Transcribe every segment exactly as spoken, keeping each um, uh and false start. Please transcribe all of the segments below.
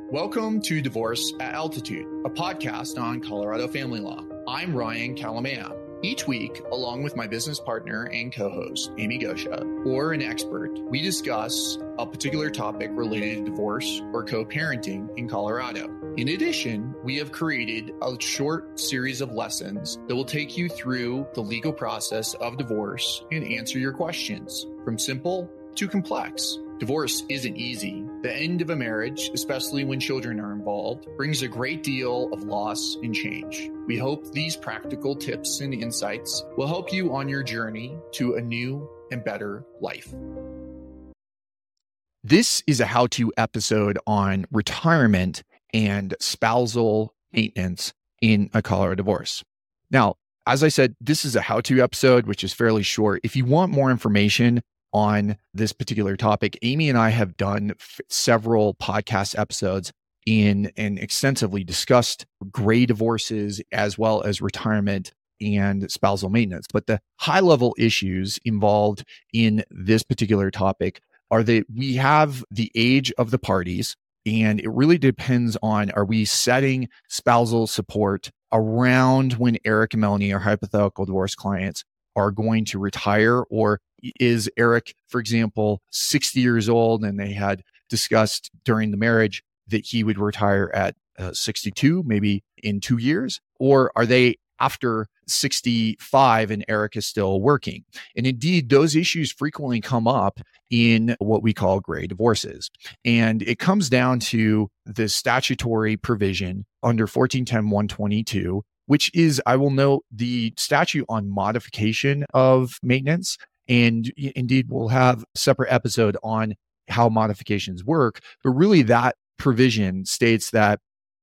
Welcome to Divorce at Altitude, a podcast on Colorado family law. I'm Ryan Calamea. Each week, along with my business partner and co-host, Amy Gosha, or an expert, we discuss a particular topic related to divorce or co-parenting in Colorado. In addition, we have created a short series of lessons that will take you through the legal process of divorce and answer your questions, from simple to complex. Divorce isn't easy. The end of a marriage, especially when children are involved, brings a great deal of loss and change. We hope these practical tips and insights will help you on your journey to a new and better life. This is a how-to episode on retirement and spousal maintenance in a Colorado divorce. Now, as I said, this is a how-to episode, which is fairly short. If you want more information on this particular topic, Amy and I have done f- several podcast episodes in and extensively discussed gray divorces as well as retirement and spousal maintenance. But the high level issues involved in this particular topic are that we have the age of the parties, and it really depends on, are we setting spousal support around when Eric and Melanie, our hypothetical divorce clients, are going to retire? Or is Eric, for example, sixty years old and they had discussed during the marriage that he would retire at uh, sixty-two, maybe in two years? Or are they after sixty-five and Eric is still working? And indeed, those issues frequently come up in what we call gray divorces. And it comes down to the statutory provision under fourteen ten one twenty-two, which is, I will note, the statute on modification of maintenance. And indeed, we'll have a separate episode on how modifications work. But really, that provision states that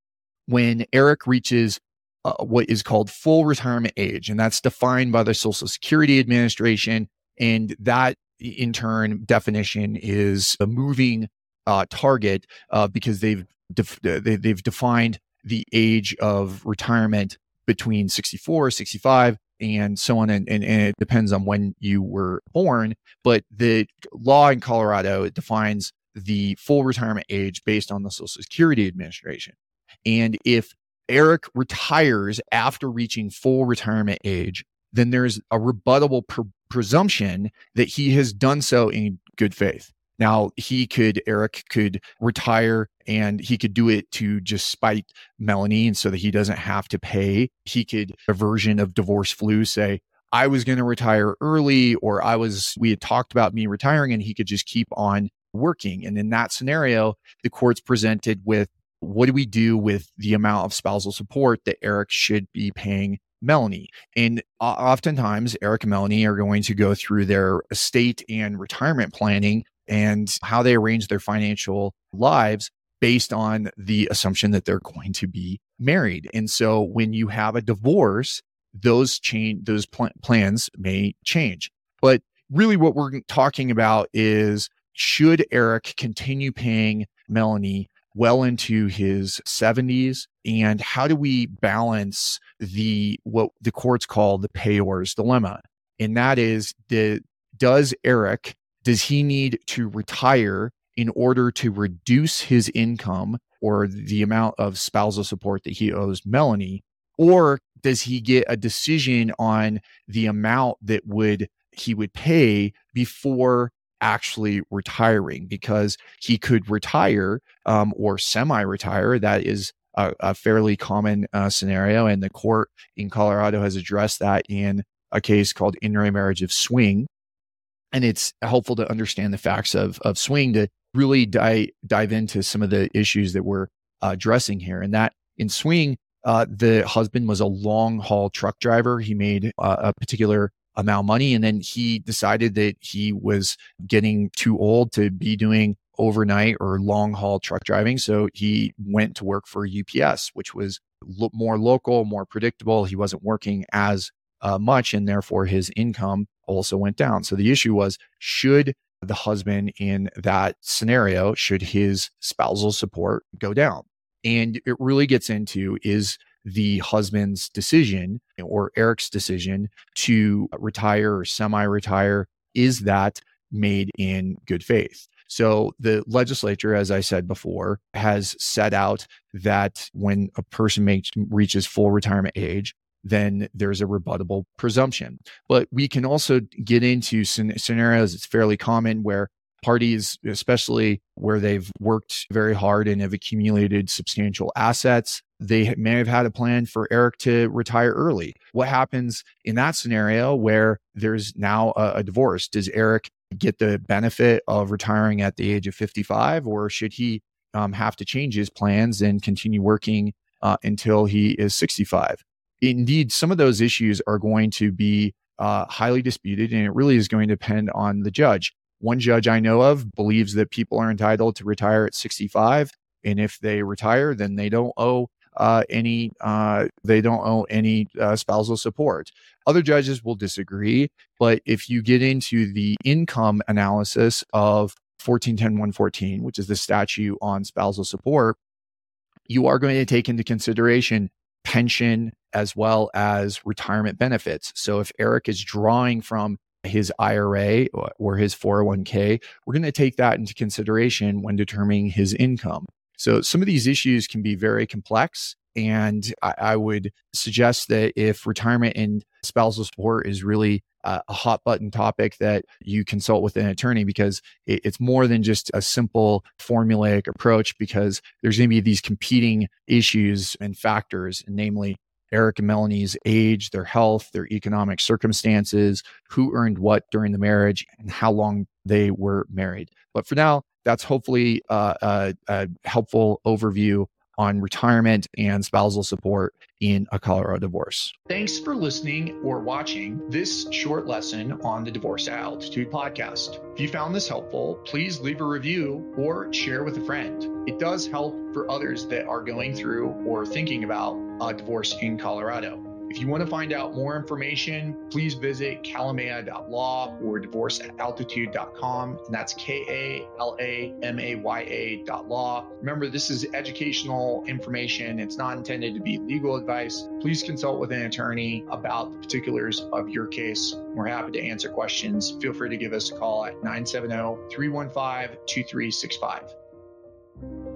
when Eric reaches uh, what is called full retirement age, and that's defined by the Social Security Administration, and that in turn definition is a moving uh, target uh, because they've def- they, they've defined the age of retirement between sixty-four, sixty-five, and so on. And, and, and it depends on when you were born. But the law in Colorado, it defines the full retirement age based on the Social Security Administration. And if Eric retires after reaching full retirement age, then there's a rebuttable pr- presumption that he has done so in good faith. Now, he could, Eric could retire and he could do it to just spite Melanie and so that he doesn't have to pay. He could, a version of divorce flu, say, I was going to retire early, or I was, we had talked about me retiring, and he could just keep on working. And in that scenario, the court's presented with, what do we do with the amount of spousal support that Eric should be paying Melanie? And oftentimes, Eric and Melanie are going to go through their estate and retirement planning and how they arrange their financial lives based on the assumption that they're going to be married. And so when you have a divorce, those change, those pl- plans may change. But really what we're talking about is, should Eric continue paying Melanie well into his seventies? And how do we balance the, what the courts call the payor's dilemma? And that is, the, does Eric Does he need to retire in order to reduce his income or the amount of spousal support that he owes Melanie? Or does he get a decision on the amount that would he would pay before actually retiring? Because he could retire um, or semi-retire. That is a, a fairly common uh, scenario. And the court in Colorado has addressed that in a case called In Re Marriage of Swing. And it's helpful to understand the facts of, of Swing to really di- dive into some of the issues that we're uh, addressing here. And that in Swing, uh, the husband was a long haul truck driver. He made uh, a particular amount of money, and then he decided that he was getting too old to be doing overnight or long haul truck driving. So he went to work for U P S, which was lo- more local, more predictable. He wasn't working as uh, much, and therefore his income also went down. So the issue was, should the husband in that scenario, should his spousal support go down? And it really gets into, is the husband's decision or Eric's decision to retire or semi-retire, is that made in good faith? So the legislature, as I said before, has set out that when a person makes, reaches full retirement age, then there's a rebuttable presumption. But we can also get into scenarios, it's fairly common, where parties, especially where they've worked very hard and have accumulated substantial assets, they may have had a plan for Eric to retire early. What happens in that scenario where there's now a, a divorce? Does Eric get the benefit of retiring at the age of fifty-five, or should he um, have to change his plans and continue working uh, until he is sixty-five? Indeed, some of those issues are going to be uh, highly disputed, and it really is going to depend on the judge. One judge I know of believes that people are entitled to retire at sixty-five, and if they retire, then they don't owe uh, any uh, they don't owe any uh, spousal support. Other judges will disagree, but if you get into the income analysis of fourteen ten one fourteen, which is the statute on spousal support, you are going to take into consideration pension as well as retirement benefits. So if Eric is drawing from his I R A or his four oh one k, we're going to take that into consideration when determining his income. So some of these issues can be very complex, and I, I would suggest that if retirement and spousal support is really uh, a hot button topic, that you consult with an attorney, because it, it's more than just a simple formulaic approach, because there's going to be these competing issues and factors, namely Eric and Melanie's age, their health, their economic circumstances, who earned what during the marriage, and how long they were married. But for now, that's hopefully uh, a, a helpful overview on retirement and spousal support in a Colorado divorce. Thanks for listening or watching this short lesson on the Divorce at Altitude podcast. If you found this helpful, please leave a review or share with a friend. It does help for others that are going through or thinking about a divorce in Colorado. If you want to find out more information, please visit kalamaya dot law or divorce at altitude dot com. And that's K A L A M A Y A dot law. Remember, this is educational information. It's not intended to be legal advice. Please consult with an attorney about the particulars of your case. We're happy to answer questions. Feel free to give us a call at nine seven zero, three one five, two three six five.